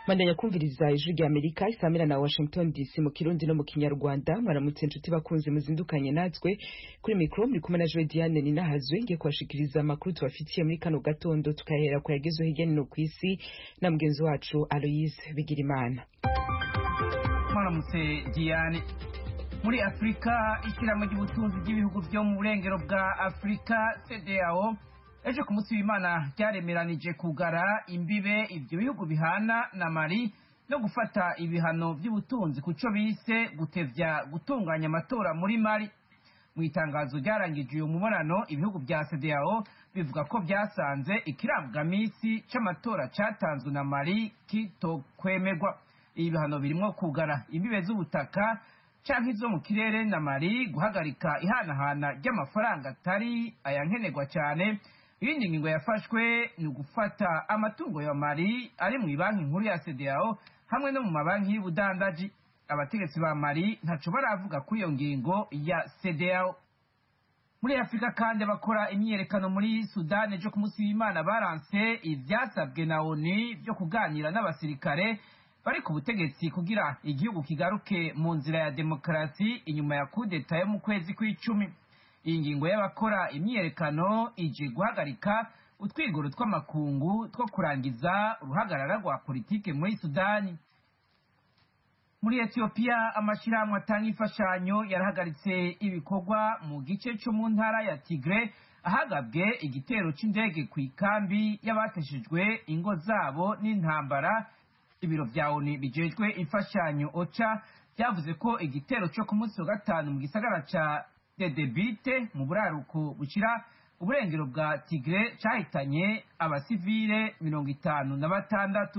Mandanya kumviriza ijwi rya Amerika isamira na Washington DC mu Kirundi no mu Kinyarwanda. Mwaramutse inshuti bakunze muzindukanye natwe kuri mikro muri kumwe na Joy Diane Ninahazwe ngiye kubashikiriza amakuru tubafitiye muri kano gatondo, tukahera ku yagezeho hirya no kw'isi na mugenzi wacu Aloise Bigirimana. Mwaramutse Diane. Muri Afrika, ishyirahamwe ry'ubutunzi bw'ibihugu byo mu burengero bwa Afrika CEDEAO ejo ku munsi w'Imana ryaremeranije kugara imbibe ibyo bihugu bihana na Mali no gufata ibihano by'ubutunzi kuco bise gutevya gutunganya amatora muri Mali. Mu itangazo ryarangije uyu mubonano, ibihugu bya CEDEAO bivuga ko byasanze ikirangamisi c'amatora catanzwe na Mali kitokwemerwa. Ibi bihano birimo kugara imbibe z'ubutaka canke izo mu kirere na Mali, guhagarika ihanahana ry'amafaranga atari ayankenerwa cyane. Iyindi ngingo yafashwe ni gufata amatungo ya Mali ari mu banki nkuru ya CEDEAO hamwe no mu mabanki y'ubudandaji. Abategetsi ba Mali ntaco baravuga kuri iyo ngingo ya CEDEAO. Muri Afrika kandi bakora imyiyerekano muri Sudan ejo ku munsi w'Imana baranse ivyasabwe na ONU byo kuganira n'abasirikare bari ku butegetsi kugira igihugu kigaruke mu nzira ya demokarasi inyuma ya kudeta yo mu kwezi kw'icumi. Iyi ngingo y'abakora imyiyerekano ije guhagarika utwigoro tw'amakungu two kurangiza uruhagarara rwa politike muri Sudani. Muri Ethiopia, amashirahamwe atanga imfashanyo yarahagaritse ibikorwa mu gice cyo mu ntara ya Tigre ahagabwe igitero c'indege ku ikambi y'abateshejwe ingo zabo n'intambara. Ibiro vya ONU bijejwe imfashanyo OCHA byavuze ko igitero cyo ku munsi wa gatanu mu gisagara ca Dedebite mu buraruko bushira uburengero bwa Tigre cahitanye abasivile 56.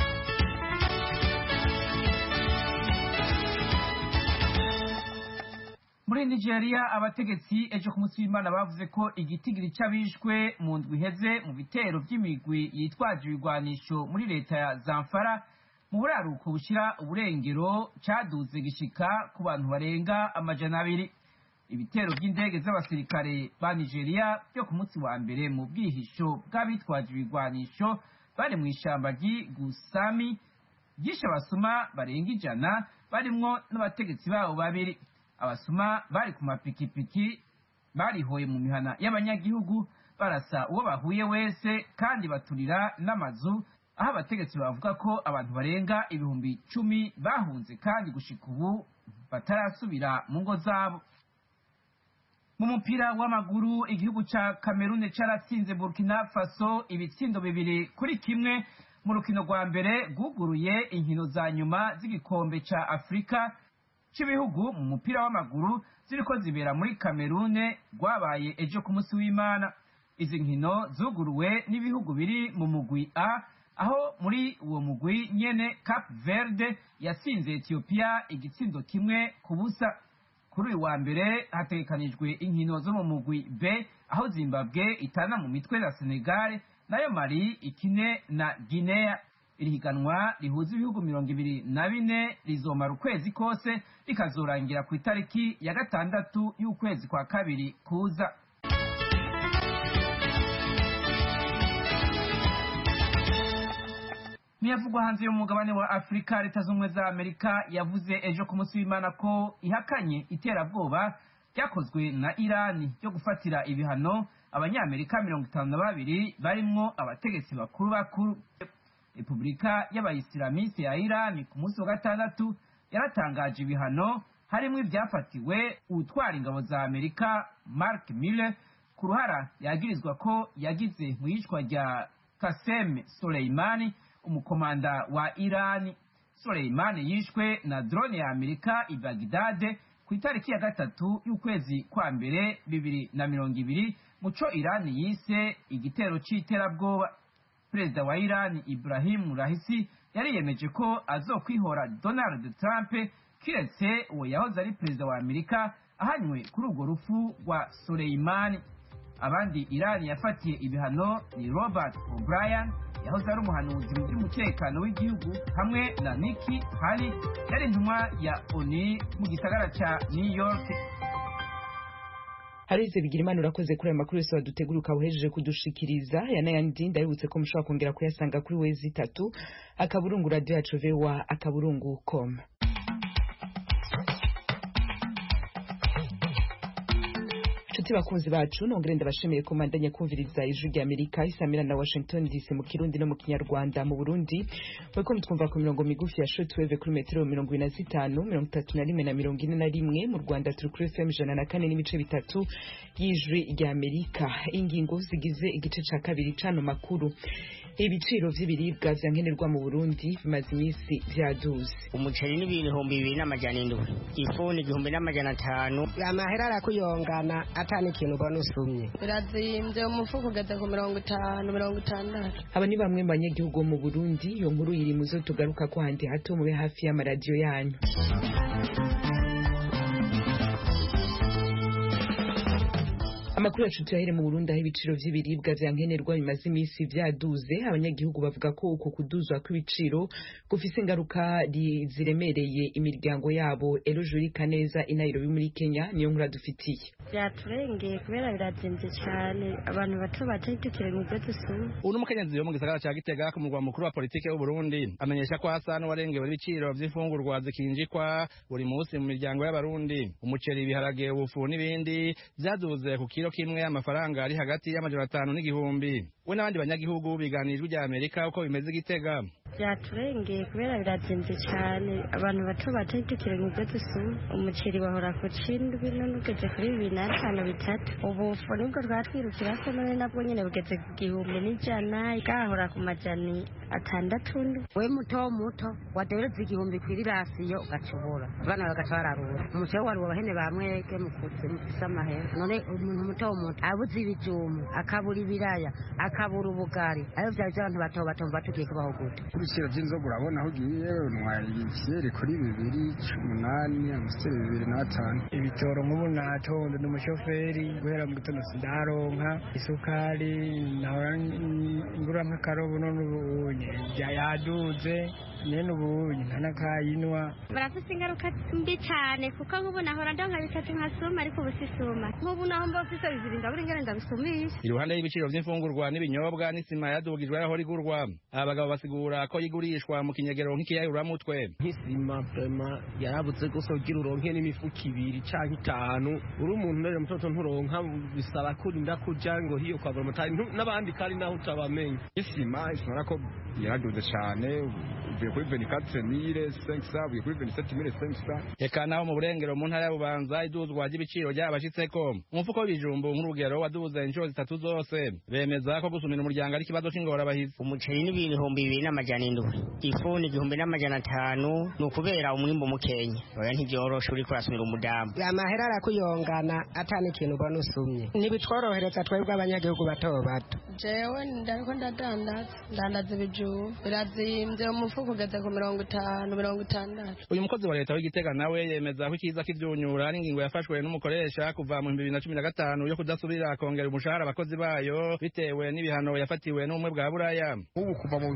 Muri Nigeria, abategetsi ejo ku munsi w'Imana bavuze ko igitigiri c'abishwe mu ndwi iheze mu bitero vy'imigwi yitwaje ibigwanisho muri leta ya Zamfara mu buraruko bushira uburengero caduze gishika ku bantu barenga 200. Ibitero by'indege z'abasirikare ba Nigeria byo ku munsi wa mbere mu bwihisho bw'abitwaje ibigwanisho bari mu ishamba ry'Igusami byishe abasuma barenga 100 barimwo n'abategetsi babo babiri. Abasuma bari ku mapikipiki barihoye mu mihana y'abanyagihugu barasa uwo bahuye wese kandi baturira n'amazu, aho abategetsi bavuga ko abantu barenga 10,000 bahunze kandi gushika ubu batarasubira mu ngo zabo. Mu mupira w'amaguru, igihugu ca Cameroon caratsinze Burkina Faso ibitsindo 2-1 mu rukino rwa mbere rwuguruye inkino za nyuma z'igikombe ca Afrika c'ibihugu mu mupira w'amaguru ziriko zibera muri Cameroon rwabaye ejo ku munsi w'Imana. Izi nkino zuguruwe n'ibihugu biri mu mugwi A, aho muri uwo mugwi nyene Cap Verde yatsinze Ethiopia igitsindo 1-0. Kuri uyu wa mbere hategekanijwe inkino zo mu mugwi B, aho Zimbabwe itana mu mitwe na Senegal, nayo Mali ikine na Guinea. Iri higanwa rihuza ibihugu 24 rizomara ukwezi kose rikazorangira ku itariki ya 6 y'ukwezi kwa kabiri kuza. Miyavugwa hanze y'umugabane wa Afrika, Leta z'Ubumwe za Amerika yavuze ejo ku munsi w'Imana ko ihakanye iterabwoba ryakozwe na Irani ryo gufatira ibihano abanyamerika 52 barimwo abategetsi bakuru. Repubulika y'Abayisilamiste ya Irani ku munsi wa gatandatu yaratangaje ibihano harimo ibyafatiwe utwara ingabo za Amerika Mark Milley ku ruhara yagirizwa ko yagize mu yicwa rya Qasem Soleimani, umukomanda wa Irani. Soleimani yishwe na drone ya Amerika i Baghdad ku itariki ya 3 y'ukwezi kwa mbere 2020 muco Irani yise igitero c'iterabwoba. Perezida wa Irani Ibrahim Raisi yariyemeje ko azokwihora Donald Trump kiretse uwo yahoze ari perezida wa Amerika ahanywe kuri urwo rupfu rwa Soleimani. Abandi Irani yafatiye ibihano ni Robert O'Brien yahoze ari umuhanuzi mu by'umutekano w'igihugu, hamwe na Nikki Haley yari intumwa ya ONU mu gisagara ca New York. Harize Bigirimana urakoze kuri aya makuru yose waduteguruka uhejeje kudushikiriza yanayandi ndabibutse ko mushobora kongera kuyasanga kuri wezi 3 akaburungu radio yacu vewa akaburungu.com. Chuti bakunzi bacu nongere ndabashimiye ko mandanye kumviriza ijwi rya Amerika isamira na Washington DC mu Kirundi no mu Kinyarwanda. Mu Burundi mweko mutwumva ku mirongo migufi ya shortwave kuri metero 25 31 na 41. Mu Rwanda turi kuri FM 104 n'ibice bitatu y'ijwi rya Amerika. Ingingo zigize igice ca kabiri cano makuru. Ibiciro vy'ibiribwa vyankenerwa mu Burundi bimaze imisi vyaduze. Umuceri ni 2,700, ifu ni 1,500. Amahera arakuyongana atani ikintu ubona usumye. Birazimvye umufuko ugeze ku 50-60. Aba ni bamwe mu banyagihugu mu Burundi. Iyo nkuru iri muzo tugaruka ko handi hato mube hafi y'amaradiyo yanyu. Amakuru yacu tuyahere mu Burundi aho ibiciro vy'ibiribwa vyankenerwa bimaze imisi vyaduze. Abanyagihugu bavuga ko uko kuduzwa kw'ibiciro gufise ingaruka ziremereye imiryango yabo. Elojuri Kaneza i Nairobi muri Kenya niyo nkuru dufitiye. Vyaturengeye kubera birazimvye cyane, abantu bato bategereje mu byo dusuma. Uno mukenyezi yo mu gisagara ca Gitega ku murwa mukuru wa politike y'u Burundi amenyesha ko hasa n'uwarengewe ibiciro vy'ifungurwa zikinjikwa buri munsi mu miryango y'abarundi. Umuceri, ibiharage, ubufu n'ibindi vyaduze ku kilo kimwe amafaranga ari hagati y'amajana 5 n'igihumbi. We n'abandi banyagihugu biganijwe rya Amerika uko bimeze Gitega. Vyaturengeye kubera birazimvye cyane, abantu bato bategereje mu byo dusuma. Umuceri wahora ku 7 none ugeze kuri 2,500. Ubufu nibwo twatwirukira ko none nabwo nyene bugeze ku 1,100, gahora ku majani 6. We muto wadereza igihumbi kw'irirasiyo ugacubura abana bagaca bararura. Umuceri wari wabahene bamweke mukutse mufisamahe none umuntu muto abuze ibijumu akabura ibiraya akabura ubugari ayo vyari abantu bato batugiye kubaho gute. Ibiciro vy'inzoga urabona aho ugiye ntwaye ikiyeri kuri 2,18 amusiteri 2,5. Ibitoro nk'ubu natonde n'umushoferi guhera mu gitondo sindaronka isukari nahora ngura nk'akarobo none ubunye yaduze nyene ubunye ntanakayinwa. Barafise ingaruka mbi cyane kuko nk'ubu nahora ndonka bitatu nkasuma ariko ubusisuma nk'ubu naho mbofise bibiri ndabura ingene ndabisumisha. Iruhande y'ibiciro vy'imfungurwa n'ibinyobwa n'isima yadugijwe aho rigurwa, abagabo basigura ko yigurishwa mu kinyegero nk'ikiyayuramutwe. Nk'isima prema yarabuze gusa ugira uronke n'imifuka 2 canke 5. Uri umuntu rero mutoto nturonka bisaba kurinda kuja ngo hiyo kwa motari n'abandi kari naho utabamenye. Isima isora ko yaraduze cyane uvuye kuri 24,500 uvuye kuri 27,500. Eka naho mu burengero mu ntara y'Ububanza iduzwa ry'ibiciro ryabashitseko. Umufuko w'ibijumbu nk'urugero waduze inshuro 3 zose. Bemeza ko gusumira umuryango ari kibazo c'ingora bahize. Umuceri ni 2,200, ifu ni 1,500. Nukubera umwimbo mukenya oya ntivyoroshe uri kurasumira umudamu. Amahera arakuyongana atani ikintu ubona usumye. Nibitworohereza twebwe abanyagihugu bato. Jewe ndariko ndandaza ibijumbu birazimvye umufuko ugeze ku 50-60. Uyu mukozi wa leta w'Igitega nawe yemeza ko ikiza k'ivyunyura ari ingingo yafashwe n'umukoresha kuva mu 2015 yo kudasubira kongera umushahara abakozi bayo bitewe n'ibihano yafatiwe n'umwe bwa Buraya. Ubu kuva mu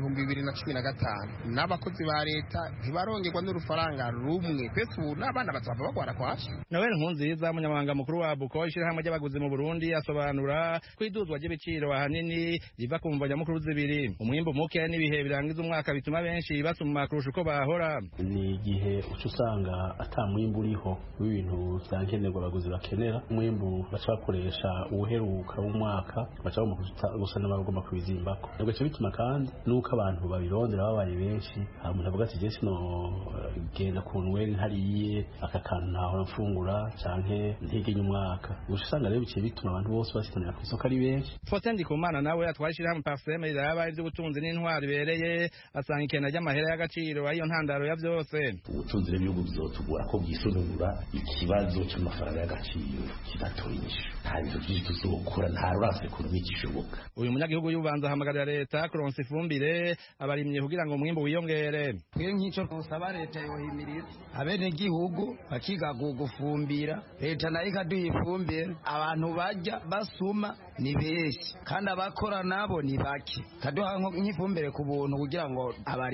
2015 n'abakozi ba leta ntibarongerwa n'urufaranga rumwe. Pese ubu n'abana bazava bagwara kwashi. Noel Nkunziza umunyamabanga mukuru wa Buko ishirahamwe ry'abaguzi mu Burundi asobanura ko iduzwa ry'ibiciro ahanini riva ku mvanya mukuru zibiri. Umwimbo muke n'ibihe birangiza umwaka bituma benshi basuma kurusha uko bahora. Ni igihe uca usanga ata mwimbo uriho w'ibintu vyankenerwa abaguzi bakenera. Umwimbo baca bakoresha uheruka w'umwaka baca gusa n'abagomba kubizimbako. Nubwo cyo bituma kandi nuko abantu babirondera babaye benshi. Umuntu avuga ati Jesse no genda ku Noel hariye aka kantu ntaho mfungura canke ntegenya umwaka. Uca usanga rero biciye bituma abantu bose basitanira ku isoko ari benshi. Faustin Ndikumana nawe atwashira mu Parfeme iraba ivy'ubutunzi n'intwari bereye asanga ikena ry'amahera y'agaciro ayo ntandaro ya vyose. Ubutunzi n'ibihugu bizotugura ko bwisonura ikibazo cy'amafaranga y'agaciro kidatoyisha. Nta bintu byinshi tuzokora nta rurase ekonomi gishoboka. Uyu munyagihugu y'Ububanza ahamagarira leta kuronsa ifumbire abarimye kugira ngo umwimbo wiyongere. Twe nk'ico tusaba leta yohimiriza abene gihugu bakiga gufumbira leta nayo ikaduha ifumbire abantu bajya basuma ni benshi kandi abakora nabo ni bake kaduha nk'ifumbire ku buntu kugira ngo abarimyi bari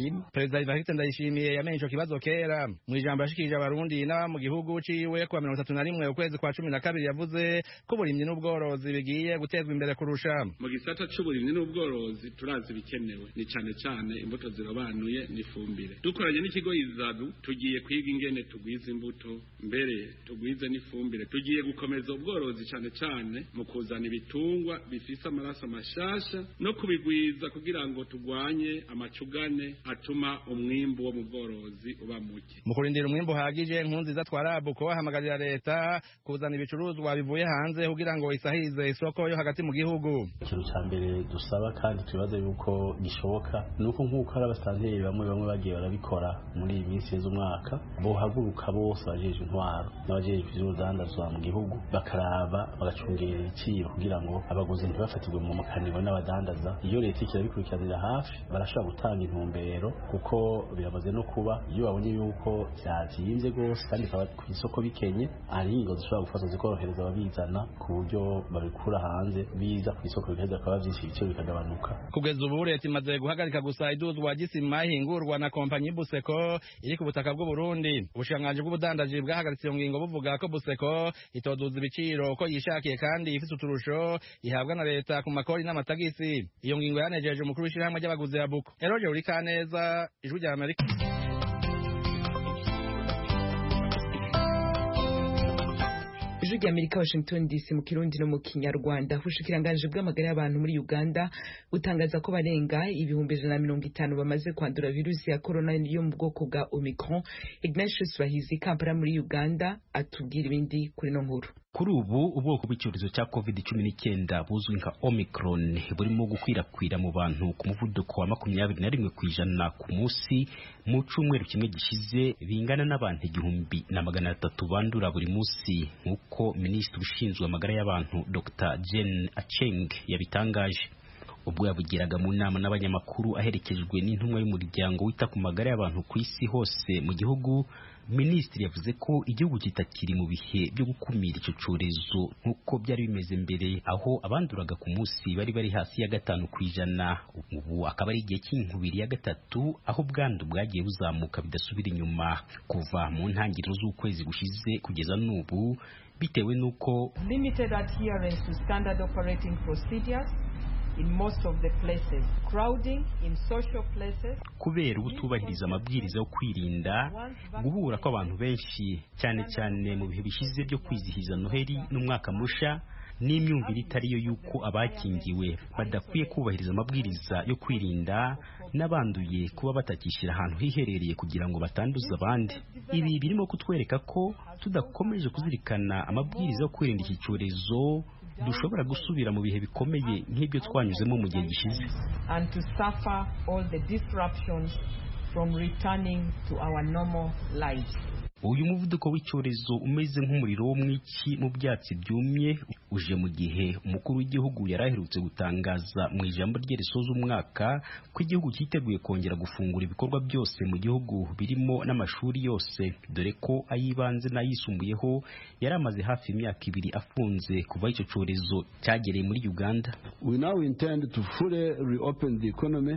rimwe. Perezida Evariste Ndayishimiye yamenye ico kibazo kera mu ijambo yashikirije abarundi n'aba mu gihugu ciwe ku 31 ukwezi kwa 12 yavuze ko uburimyi n'ubworozi bigiye gutezwa imbere kurusha. Mu gisata c'uburimyi n'ubworozi turazi bikenewe ni cane cane imbuto zirobanuye n'ifumbire. Dukoranye n'ikigo Izadu tugiye kwiga ingene tugwiza imbuto mbere tugwize n'ifumbire. Tugiye gukomeza ubworozi cane cane mu kuzana ibitungwa bifise amaraso mashasha no kubigwiza kugira ngo tugwanye amacugane atuma umwimbu wo mu bworozi uba muke. Mu kurindira umwimbu uhagije Nkunziza twarabu ko bahamagarira leta kuzana ibicuruzwa bivuye hanze kugira ngo isahize isoko yo hagati mu gihugu. Ikintu ca mbere dusaba kandi tubaza yuko gishoboka nuko nkuko ari abasanteri bamwe bagiye barabikora muri iyi minsi y'umwaka bohaguruka bose bajeje intwaro n'abajeje ivy'urudandazwa mu gihugu bakaraba bagacungera ibiciro kugira ngo abaguzi ntibafatirwe mu mukanibo n'abadandaza. Iyo leta ikirabikurikiranira hafi barashobora gutanga intumbero kuko biramaze no kuba iyo babonye yuko vyazimvye gose kandi kaba ku isoko bikenye ari ingo zishobora gufata zikorohereza ababizana ku buryo babikura hanze biza ku isoko bigaheza akaba vyinshi ibiciro bikagabanuka. Kugeza ubu leta imaze guhagarika gusa iduzwa gisima ihingurwa na kompanyi Buseko iri ku butaka bw'u Burundi. Ubushikiranganji bw'ubudandaji bwahagaritse iyo ngingo buvuga ko Buseko itoduza ibiciro ko yishakiye kandi ifite uturusho ihabwa na leta ku makori n'amatagisi. Iyo ngingo yanejeje umukuru w'ishirahamwe ry'abaguzi ya Buko. Eroje uri kaneza Ijwi rya Amerika. Ijwi rya Amerika Washington DC mu Kirundi no mu Kinyarwanda. Ubushikiranganji bw'amagara y'abantu muri Uganda butangaza ko barenga 150 bamaze kwandura virusi ya corona yo mu bwoko bwa Omicron. Ignatius Bahizi Kampala muri Uganda atubwira ibindi kuri no nkuru. Kuri ubu ubwoko bw'icyorezo cya COVID-19 buzwi nka Omicron burimo gukwirakwira mu bantu ku muvuduko wa 21% ku munsi. Mu cyumweru kimwe gishize bingana n'abantu 1,300 bandura buri munsi nk'uko Minisitiri ushinzwe amagara y'abantu Dr. Jane Acheng yabitangaje ubwo yavugiraga mu nama n'abanyamakuru aherekejwe n'intumwa y'umuryango wita ku magara y'abantu ku isi hose mu gihugu. Minisitiri yavuze ko igihugu kitakiri mu bihe byo gukumira icyo cyorezo nk'uko byari bimeze mbere, aho abanduraga ku munsi bari hasi ya 5%. Ubu akaba ari igihe cy'inkubiri ya gatatu aho ubwandu bwagiye buzamuka bidasubira inyuma kuva mu ntangiriro z'ukwezi gushize kugeza n'ubu, bitewe n'uko limited adherence to standard operating procedures in most of the places, crowding in social places, kubera ubutubahiriza amabwiriza yo kwirinda, guhura kw'abantu benshi cyane cyane mu bihe bishize byo kwizihiza Noheli n'umwaka musha, n'imyumvire itariyo yuko abakingiwe badakwiye kubahiriza amabwiriza yo kwirinda, n'abanduye kuba batakishira ahantu hiherereye kugira ngo batanduza abandi. Ibi birimo kutwereka ko tudakomeje kuzirikana amabwiriza yo kwirinda iki cyorezo dushobora gusubira mu bihe bikomeye nk'ibyo twanyuzemo mu gihe gishize, and to suffer all the disruptions from returning to our normal lives. Uyu muvuduko w'icyorezo umeze nk'umuriro wo mwiki mu byatsi byumye uje mu gihe umukuru w'igihugu yaraherutse gutangaza mu ijambo rye risoza umwaka ko igihugu cyiteguye kongera gufungura ibikorwa byose mu gihugu birimo n'amashuri yose, dore ko ayibanze n'ayisumbuyeho yari amaze hafi imyaka 2 afunze kuva icyo cyorezo cyagereye muri Uganda. We now intend to fully reopen the economy.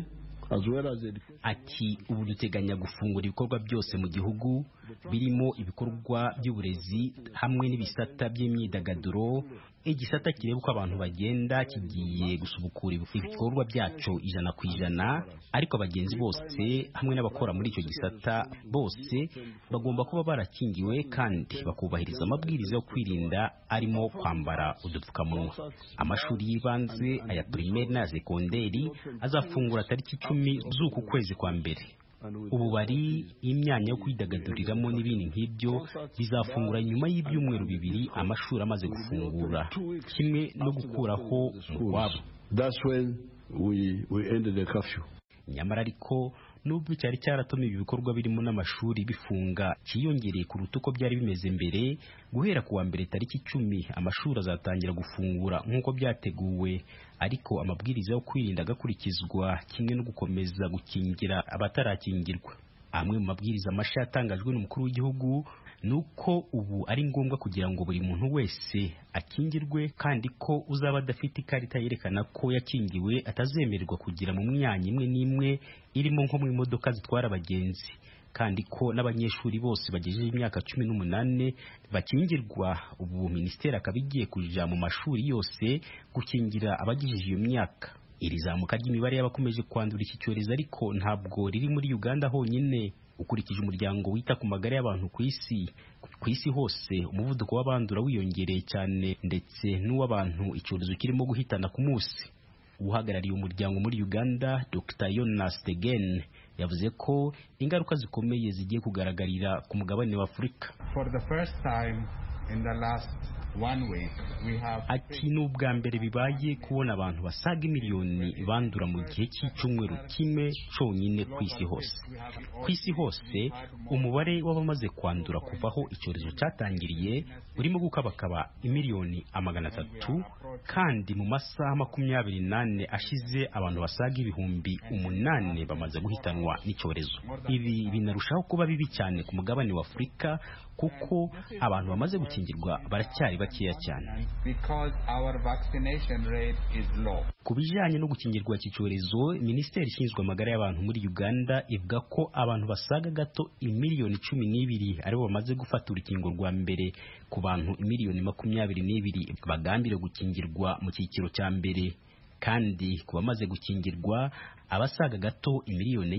Ati ubu duteganya gufungura ibikorwa byose mu gihugu birimo ibikorwa by'uburezi hamwe n'ibisata by'imyidagaduro. Igisata kireba uko abantu bagenda kigiye gusubukura ibikorwa byacu 100%, ariko abagenzi bose hamwe n'abakora muri icyo gisata bose bagomba kuba barakingiwe kandi bakubahiriza amabwiriza yo kwirinda arimo kwambara udupfukamunwa. Amashuri y'ibanze, aya primaire na sekonderi azafungura tariki 10 z'uku kwezi kwa mbere. Ububari, imyanya yo kwidagaduriramo n'ibindi nk'ibyo bizafungura nyuma y'ibyumweru 2 amashuri amaze gufungura, kimwe no gukuraho umwabo. That's when we ended the curfew. Nyamara ariko nubwo cyari cyaratumye ibikorwa birimo n'amashuri bifunga cyiyongereye kuruta uko byari bimeze mbere, guhera kuwa mbere tariki 10 amashuri azatangira gufungura nk'uko byateguwe, ariko amabwiriza yo kwirinda agakurikizwa kimwe no gukomeza gukingira abatarakingirwa. Amwe mu mabwiriza mashya yatangajwe n'umukuru w'igihugu nuko ubu ari ngombwa kugira ngo buri muntu wese akingirwe, kandi ko uzaba adafite ikarita yerekana ko yakingiwe atazemererwa kugira mu myanya imwe n'imwe irimo nko mu imodoka zitwara abagenzi, kandi ko n'abanyeshuri bose bagejeje imyaka 18 bakingirwa. Ubu minisiteri akaba igiye kuja mu mashuri yose gukingira abagejeje iyo myaka. Iri zamuka ry'imibare y'abakomeje kwandura iki cyorezo ariko ntabwo riri muri Uganda honyine. Ukurikije umuryango wita ku magara y'abantu ku isi hose, umuvuduko w'abandura wiyongereye cyane ndetse n'uw'abantu icyorezo kirimo guhitana ku munsi. Uhagarariye umuryango muri Uganda, Dr. Jonas Tegen, yavuze ko ingaruka zikomeye zigiye kugaragarira ku mugabane wa Afurika. For the first time in the last 1 week, we have ati n'ubwa mbere bibaye kubona abantu basaga miliyoni bandura mu gihe cy'icyumweru kimwe cyonyine ku isi hose. Ku isi hose umubare w'abamaze kwandura kuvaho icyorezo cyatangiriye urimo gukabakaba imiliyoni 300, kandi mu masaha 28 ashize abantu basaga ibihumbi 8 bamaze guhitanwa n'icyorezo. Ibi binarushaho kuba bibi cyane ku mugabane wa Afurika kuko abantu bamaze gukingirwa baracyari bakeya cyane. Ku bijyanye no gukingirwa iki cyorezo, minisiteri ishinzwe amagara y'abantu muri Uganda ivuga ko abantu basaga gato imiliyoni 12 aribo bamaze gufata urukingo rwa mbere ku bantu imiliyoni 22 bagambiriwe gukingirwa mu cyiciro cya mbere, kandi ku bamaze gukingirwa abasaga gato imiliyoni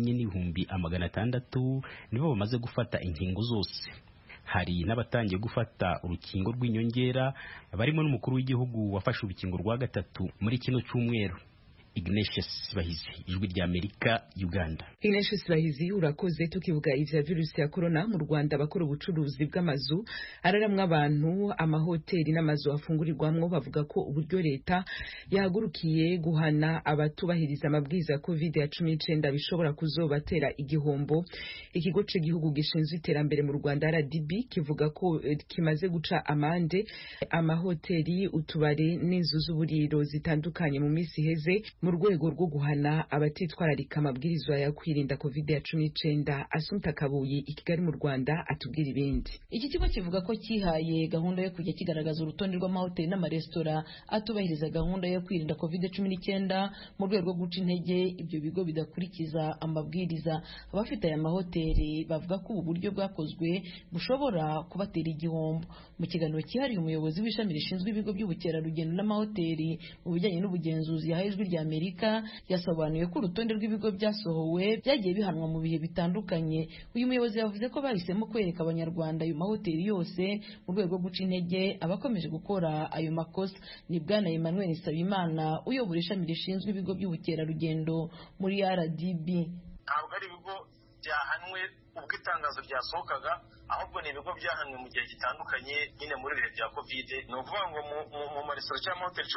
4,600 nibo bamaze gufata inkingo zose. Hari n'abatangiye gufata urukingo rw'inyongera barimo n'umukuru w'igihugu wafashe urukingo rwa gatatu muri kino cyumweru. Ignatius Bahizi, Ijwi rya Amerika, Uganda. Ignatius Bahizi, urakoze. Tukivuga ivya virusi ya corona mu Rwanda, bakora ubucuruzi bw'amazu araramwe abantu, amahoteli n'amazu afungurirwamwo bavuga ko uburyo leta yahagurukiye guhana abatubahiriza amabwiriza ya COVID-19 bishobora kuzobatera igihombo. Ikigo cy'igihugu gishinzwe iterambere mu Rwanda RDB kivuga ko kimaze guca amande amahoteli, utubare n'inzu z'uburiro zitandukanye mu minsi heze mu rwego rwo guhana abatitwararika amabwirizwa ya kwirinda COVID-19. Asumta Kabuyi, i Kigali mu Rwanda, atubwira ibindi. Iki kigo kivuga ko kihaye gahunda yo kujya kigaragaza urutonde rw'amahoteli n'amaresitora atubahiriza gahunda yo kwirinda COVID-19 mu rwego rwo guca intege ibyo bigo bidakurikiza amabwiriza. Abafite aya mahoteli bavuga ko ubu buryo bwakozwe bushobora kubatera igihombo. Mu kiganiro cyihariye, umuyobozi w'ishami rishinzwe ibigo by'ubukerarugendo n'amahoteli mu bijyanye n'ubugenzuzi yahaye Ijwi rya Amerika yasobanuye ko urutonde rw'ibigo byasohowe byagiye bihanwa mu bihe bitandukanye. Uyu muyobozi yavuze ko bahisemo kwereka abanyarwanda ayo mahoteli yose mu rwego rwo guca intege abakomeje gukora ayo makosa. Ni Bwana Emmanuel Nsabimana uyobora ishami rishinzwe ibigo by'ubukerarugendo muri RDB. Ntabwo ari ibigo byahanwe ubwo itangazo ryasohokaga, ahubwo ni ibigo byahanwe mu gihe gitandukanye nyine muri bihe bya COVID. Ni ukuvuga ngo mu maresitora cyangwa amahoteli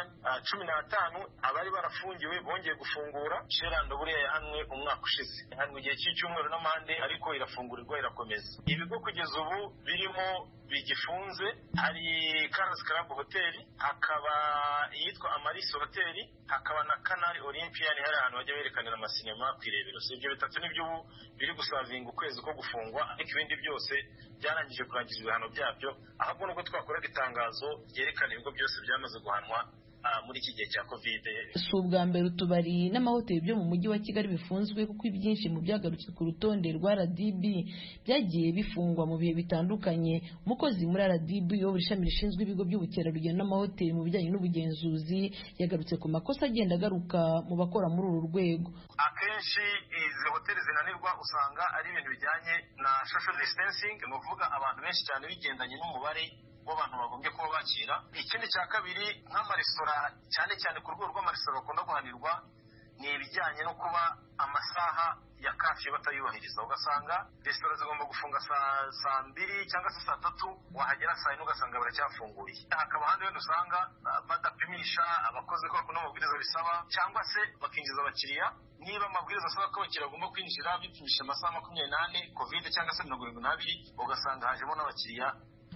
15 abari barafungiwe bongeye gufungura. Sherando buriya yahanwe umwaka ushize, yahanwe igihe cy'icyumweru n'amande, ariko irafungurirwa irakomeza. Ibigo kugeza ubu birimo bigifunze hari Carlos Club Hotel, hakaba yitwa Amaris Hotel, hakaba na Canal Olympian, hari ahantu bajya berekanira amasinema kwirebero. Ibyo bitatu nibyo biri gusavinga ukwezi ko gufungwa, ariko ibindi byose byarangije kurangiza ibihano byabyo. Ahubwo nubwo twakoraga itangazo ryerekana ibigo byose byamaze guhanwa muri iki gihe cya COVID. Si ubwa mbere utubari n'amahoteli byo mu mujyi wa Kigali bifunzwe, kuko ibyinshi mu byagarutswe ku rutonde rwa RDB byagiye bifungwa mu bihe bitandukanye. Umukozi muri RDB uyobora ishami rishinzwe ibigo by'ubukerarugendo n'amahoteli mu bijyanye n'ubugenzuzi yagarutse ku makosa agenda agaruka mu bakora muri uru rwego. Akenshi izi hoteli zinanirwa usanga ari ibintu bijyanye na social distancing, ni ukuvuga abantu benshi cyane bigendanye n'umubare w'abantu bagombye kuba bakira. Ikindi cya kabiri, nk'amaresitora cyane cyane ku rwego rw'amaresitora bakunda guhanirwa, ni ibijyanye no kuba amasaha ya kafi batayubahiriza. Ugasanga resitora zigomba gufunga saa 2 cyangwa se saa 3, wahagera saa 4 ugasanga baracyafunguye. Hakaba ahandi wenda usanga badapimisha abakozi ko bakunda amabwiriza bisaba, cyangwa se bakinjiza abakiriya niba amabwiriza asaba ko abakiriya bagomba kwinjira bipimisha amasaha 28 COVID cyangwa se 72, ugasanga hajemo n'abakiriya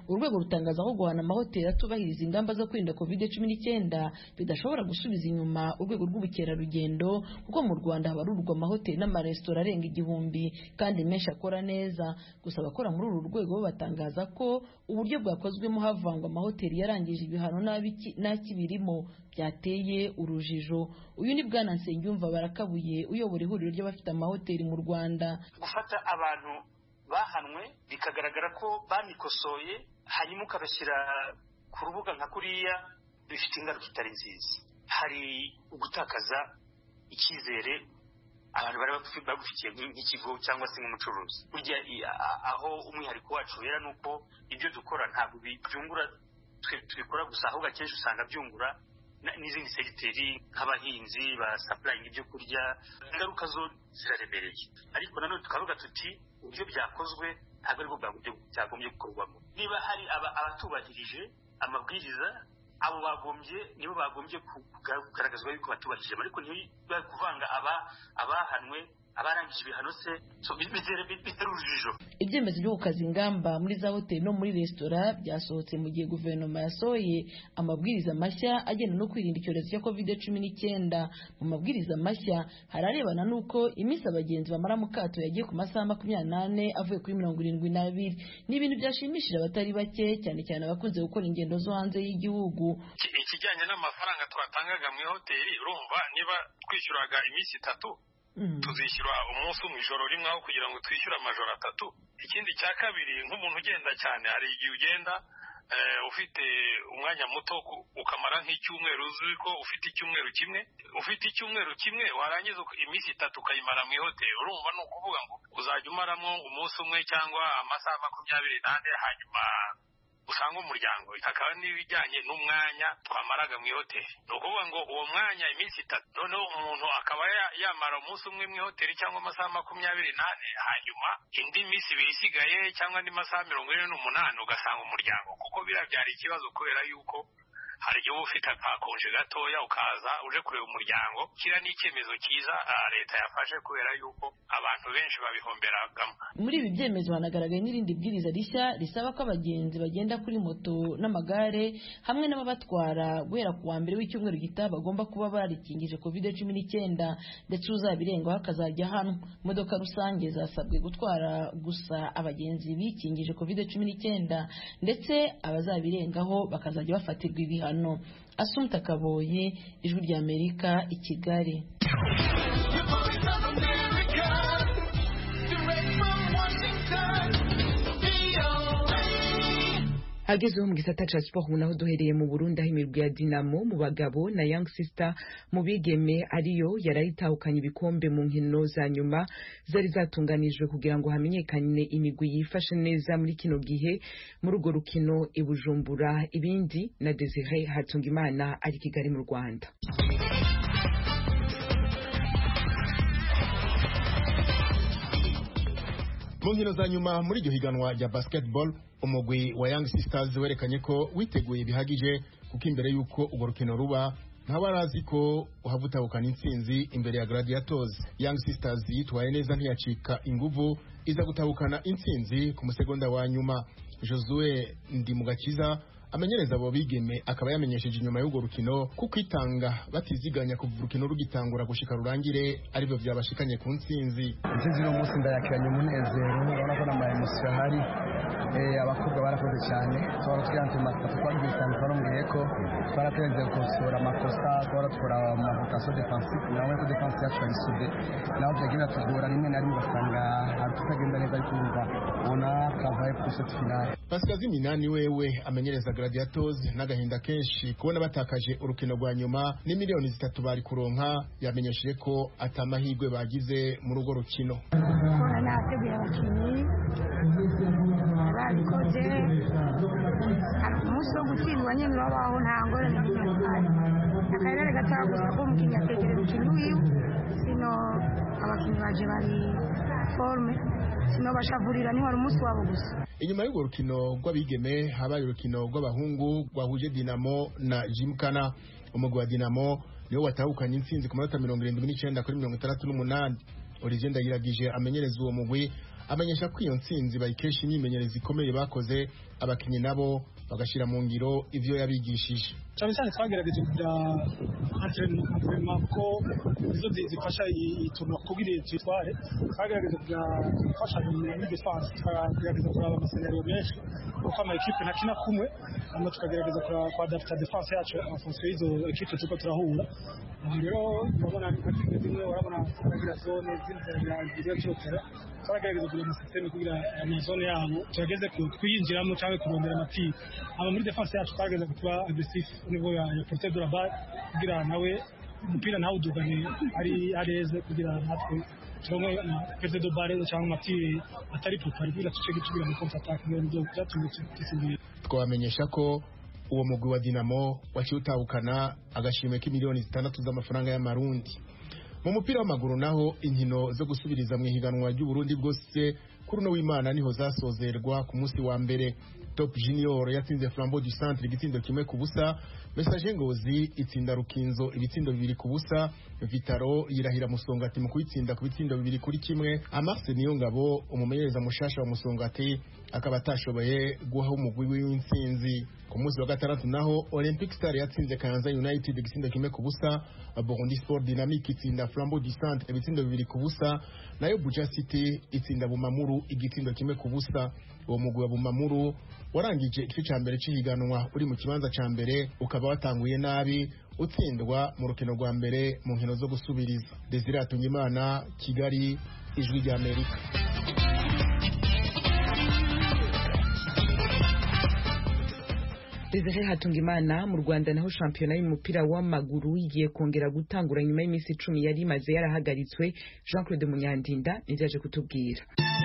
urwego rutangaza ko guhana amahoteli atubahiriza ingamba zo kwirinda COVID-19 bidashobora gusubiza inyuma urwego rw'ubukerarugendo kuko mu Rwanda habarurwa amahoteli n'amaresitora arenga 1000 kandi menshi akora neza. Gusa abakora muri uru rwego batangaza ko uburyo bwakozwemo havangwa amahoteli yarangije ibihano n'akibirimo byateye urujijo. Uyu ni Bwana Nsengiyumva Barakabuye uyobora ihuriro ry'abafite amahoteli mu Rwanda. Gufata abantu bahanwe bikagaragara ko banikosoye hanyuma ukabashyira ku rubuga nka kuriya bifite ingaruka itari nziza. Hari ugutakaza icyizere abantu bari bagufitiye nk'ikigo cyangwa se nk'umucuruzi. Burya aho umwihariko wacu rero nuko ibyo dukora ntabwo byungura tubikora gusa, ahubwo akenshi usanga byungura n'izindi segiteri nk'abahinzi ba supplying ibyo kurya. Ingaruka zo ziraremereye, ariko nanone tukavuga tuti uburyo byakozwe ntabwo aribwo byagombye gukorwamo. Niba hari abatubahirije amabwiriza, abo nibo bagombye kugaragazwa yuko batubahirije, ariko ntibari kuvanga abahanwe abarangije ibihano se bitera urujijo. Ibyemezo byo gukaza ingamba muri za hoteli no muri resitora byasohotse mu gihe guverinoma yasohoye amabwiriza mashya agenda no kwirinda icyorezo cya COVID-19. Mu mabwiriza mashya hararebana n'uko iminsi abagenzi bamara mu kato yagiye ku masaha 28 avuye kuri 72. Ni ibintu byashimishije abatari bake, cyane cyane abakunze gukora ingendo zo hanze y'igihugu. Ikijyanye n'amafaranga twatangaga mu hoteli, urumva niba twishyuraga iminsi 3 tuzishyura umunsi umwe ijoro rimwe aho kugira ngo twishyure amajoro 3. Ikindi cya kabiri, nk'umuntu ugenda cyane, hari igihe ugenda ufite umwanya muto ukamara nk'icyumweru, uzi ko ufite icyumweru kimwe warangiza iminsi 3 ukayimara mu hoteli. Urumva ni ukuvuga ngo uzajya umaramo umunsi umwe cyangwa amasaha 28 hanyuma usanga umuryango. Hakaba n'ibijyanye n'umwanya twamaraga mu hoteli, ni ukuvuga ngo uwo mwanya iminsi 3, noneho umuntu akaba yamara umunsi umwe mu hoteli cyangwa amasaha 28, hanyuma indi minsi 2 isigaye cyangwa andi masaha 48 ugasanga umuryango. Kuko birabyara ikibazo kubera yuko hari igihe uba ufite akakonje gatoya ukaza uje kureba umuryango. Kira ni icyemezo cyiza leta yafashe kubera yuko abantu benshi babihomberagamo. Muri ibi byemezo hanagaragaye n'irindi bwiriza rishya risaba ko abagenzi bagenda kuri moto n'amagare hamwe n'ababatwara guhera ku wa mbere w'icyumweru gitaha bagomba kuba barikingije COVID-19, ndetse uzabirengaho akazajya hano. Imodoka rusange zasabwe gutwara gusa abagenzi bikingije COVID-19, ndetse abazabirengaho bakazajya bafatirwa ibihano. Asumta Kaboye, Ijwi rya Amerika, i Kigali. Hagezeho mu gisata ca sport naho duhereye mu Burundi, aho imirwi ya Dinamo mu bagabo na Young Sister mu bigeme ariyo yarayitahukanye ibikombe mu nkino za nyuma zari zatunganijwe kugira ngo hamenyekane imigwi yifashe neza muri kino gihe muri urwo rukino i Bujumbura. Ibindi na Desire Hatungimana ari Kigali mu Rwanda. Mu nkino za nyuma muri iryo higanwa rya basketball, umugwi wa Young Sisters werekanye ko witeguye bihagije, kuko imbere y'uko urwo rukino ruba ntawarazi ko uhavutahukana intsinzi imbere ya Gladiators. Young Sisters yitwaye neza ntiyacika inguvu, iza gutahukana intsinzi ku musegonda wa nyuma. Josue Ndimugakiza amenyereza abo bigeme akaba yamenyesheje inyuma y'urwo rukino ko kwitanga batiziganya kuva urukino rugitangura gushika rurangire aribyo byabashikanye ku ntsinzi. Intsinzi no munsi ndayakiranye umunezero, urabona ko n'ama emotion ahari. Abakobwa barakoze cyane, twaratwiyanze matatu twagitanga twarumwiye ko twaratenze gukosora amakosa, twaratwara amavocation defensive nawe ko defense yacu ari sude, naho byagenda tugora rimwe na rimwe basanga tutagenda neza, ariko ubona kavaye ku set final. Pasikazi Minani wewe amenyereza Gladiators n'agahinda kenshi kubona batakaje urukino rwa nyuma ni miliyoni 3 bari kuronka, yamenyesheje ko atamahirwe bagize muri urwo rukino. Kora nateguye abakinnyi barikoze umunsi wo gutsindwa nyine urabaho, nta ngorane n'imwe. Akarere gataha gusa ko umukinnyi atekereza ikintu wiwe, sino abakinnyi baje bari forme, sino bashavurira ni wari umunsi wabo gusa. Inyuma y'urwo rukino rw'abigeme habaye urukino rw'abahungu rwahuje Dinamo na Jimkana. Umugwi wa Dinamo niwo watahukanye intsinzi ku manota 79 kuri 68. Olivier Ndayiragije amenyereza uwo mugwi amenyesha ko iyo ntsinzi bayikesha imyimenyerezo ikomeye bakoze abakinnyi nabo bagashira mu ngiro ivyo yabigishije. cyane cyane twagerageje kugira entraînement ko izo zifasha ituntu kugira tuyitware, twagerageje kugira gufasha muri defense, twagerageza kuraba amasenero menshi kuko ama equipe nakina kumwe, hanyuma tukagerageza kuadapta defense yacu en fonction y'izo equipe tuko turahura. Rero urabona equipe zimwe urabona kugira zone z'inzira cyotera, twagerageza kugira amasystem kugira amazone yabo tugeze kuyinjiramo cyangwa kurondera amapiri. Aba muri defense yacu twagerageza kuba aggressive niveau ya portée de la balle kugira nawe umupira nawe udugane ari areze kugira natwe turonke portée de balle cyangwa amapiri atari prepare kugira tucege tugira mu contre attaque n'ibyo byatumye tutsindiye. Twamenyesha ko uwo mugwi wa Dinamo waciye utahukana agashimwe k'imiliyoni 6 z'amafaranga y'amarundi. Mu mupira w'amaguru naho inkino zo gusubiriza mu ihiganwa ry'u Burundi bwose kuri no w'Imana niho zasozerwa ku munsi wa mbere. Top Junior yatsinze Flambeau du Centre igitsindo kimwe ku busa, Message Ngozi itsinda Rukinzo ibitsindo 2 ku busa, Vitaro yirahira Musongati mu kwitsinda ku bitsindo 2 kuri kimwe. Amarse niyo ngabo umumenyereza mushasha wa Musongati akaba atashoboye guha umugwi w'intsinzi. Ku munsi wa gatandatu naho Olympic Star yatsinze Kayanza United igitsindo kimwe ku busa, Burundi Sport Dynamique itsinda Flambeau du Centre ibitsindo 2 ku busa, nayo Buja City itsinda Bumamuru igitsindo kimwe ku busa. Uwo mugwi wa Bumamuru warangije igice cya mbere cy'ihiganwa uri mu kibanza cya mbere ukaba watanguye nabi utsindwa mu rukino rwa mbere mu nkino zo gusubiriza. Desire Hatungimana, Kigali, Ijwi rya Amerika. Desire Hatungimana. Mu Rwanda naho shampiyona y'umupira w'amaguru igiye kongera gutangura nyuma y'iminsi 10 yari imaze yarahagaritswe. Jean Claude Munyandinda nivyaje kutubwira.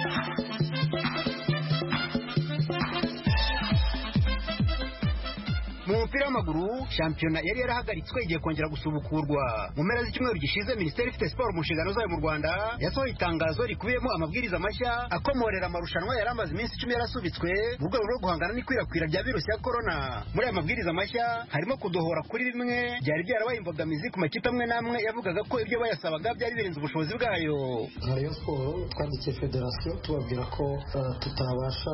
Mu mupira w'amaguru shampiyona yari yarahagaritswe igiye kongera gusubukurwa. Mu mpera z'icyumweru gishize Minisiteri ifite siporo mu nshingano zayo mu Rwanda yasohoye itangazo rikubiyemo amabwiriza mashya akomorera amarushanwa yari amaze iminsi 10 yarasubitswe mu rwego rwo guhangana n'ikwirakwira rya virusi ya corona. Muri aya mabwiriza mashya harimo kudohora kuri bimwe byari byarabaye imbogamizi ku makipe amwe n'amwe yavugaga ko ibyo bayasabaga byari birenze ubushobozi bwayo. Rayon Sport twandikiye federasiyo tubabwira ko tutabasha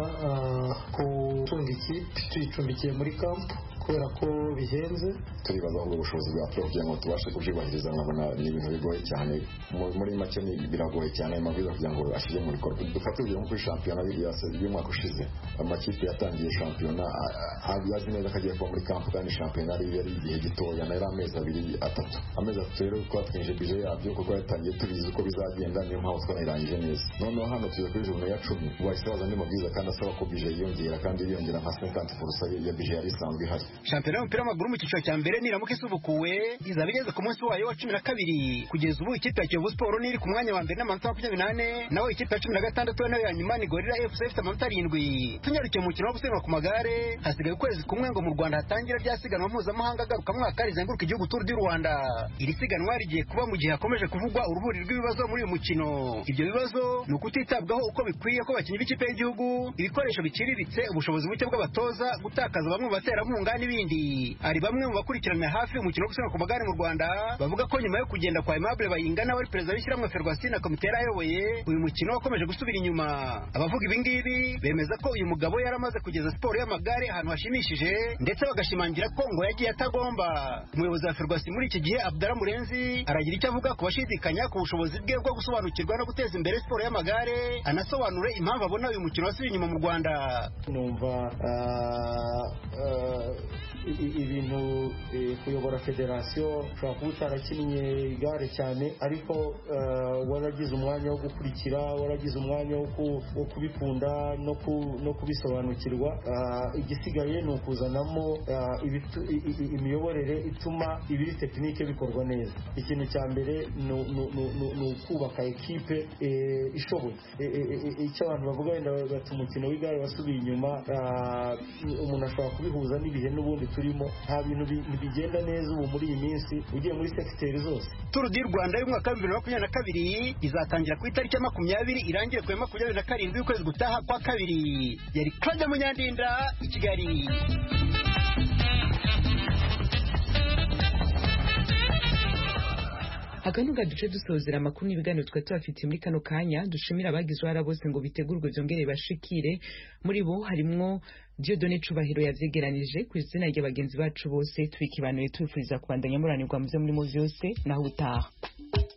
gutunga ikipe tuyicumbikiye muri kampu kubera ko bihenze. Turibaza ngo ubushobozi bwa pro kugira ngo tubashe kubyubahiriza, nkabona ni ibintu bigoye cyane. Muri make biragoye cyane amabwiriza kugira ngo ashyire mu bikorwa. Dufate urugero nko kuri shampiyona y'umwaka ushize, amakipe yatangiye shampiyona azi neza ko agiye kuba muri kampu, kandi shampiyona yari igihe gitoya, nayo amezi 2-3. Amezi 3 rero twatwinjije bije yabyo kuko yatangiye tubizi uko bizagenda, niyo mpamvu twanirangije neza. Noneho hano tuze kuri journée ya 10 wahise baza andi mabwiriza kandi asaba ko bije yiyongera, kandi yiyongera nka 50% ya bije yari isanzwe ihari. Shampiyona y'umupira w'amaguru mu cyiciro cya mbere niramuka isubukuwe izaba igeze ku munsi wayo wa 12. Kugeza ubu ikipe ya Kiyovu Sport niri ku mwanya wa mbere n'amanota 28, naho ikipe ya 16 nayo ya nyuma ni Gorilla FC ifite amanota 7. Tunyarukiye mu mukino wo gusiganwa ku magare, hasigaye ukwezi kumwe ngo mu Rwanda hatangire rya siganwa mpuzamahanga ngarukamwaka rizenguruka igihugu Tour du Rwanda. Iri siganwa rigiye kuba mu gihe hakomeje kuvugwa uruhuri rw'ibibazo muri uyu mukino. Ibyo bibazo ni ukutitabwaho uko bikwiye ko bakinnyi b'ikipe y'igihugu, ibikoresho biciriritse, ubushobozi buke bw'abatoza, gutakaza bamwe mu baterankunga n'ibindi. Ari bamwe mu bakurikirana hafi umukino wo gusiganwa ku magare mu Rwanda bavuga ko nyuma yo kugenda kwa Aimable Bayingana wari perezida w'ishyirahamwe Ferwacy na komite yarayoboye, uyu mukino wakomeje gusubira inyuma. Abavuga ibi ngibi bemeza ko uyu mugabo yaramaze kugeza siporo y'amagare ahantu hashimishije, ndetse bagashimangira ko ngo yagiye atagomba. Umuyobozi wa Ferwacy muri iki gihe Abdallah Murenzi aragira icyo avuga ku bashidikanya ku bushobozi bwe bwo gusobanukirwa no guteza imbere siporo y'amagare, anasobanure impamvu abona uyu mukino wasubiye inyuma mu Rwanda. Numva ibintu kuyobora federasiyo ushobora kuba utarakinnye igare cyane, ariko waragize umwanya wo gukurikira, waragize umwanya wo kubikunda no kubisobanukirwa. Igisigaye ni ukuzanamo imiyoborere ituma ibiri tekinike bikorwa neza. Ikintu cya mbere ni ukubaka ekipe ishoboye. Icyo abantu bavuga wenda bati umukino w'igare wasubiye inyuma, umuntu ashobora kubihuza n'ibihe n'ubundi turimo. Nta bintu bigenda neza ubu muri iyi minsi ugiye muri sekiteri zose. Tour du Rwanda y'umwaka wa 2022 izatangira ku itariki ya 20 irangire ku ya 27 y'ukwezi gutaha kwa kabiri. Yari Claude Munyandinda i Kigali. akanuga duce dusozera amakuru n'ibiganiro twari tubafitiye muri kano kanya. Dushimira abagize uruhara bose ngo bitegurwe byongere bashikire, muri bo harimwo Dieudonné Cubahiro yavyegeranije. Ku izina rya bagenzi bacu bose tubikibanuye tubifuriza kubandanya muranirwa mu vyo murimo vyose naho utaha.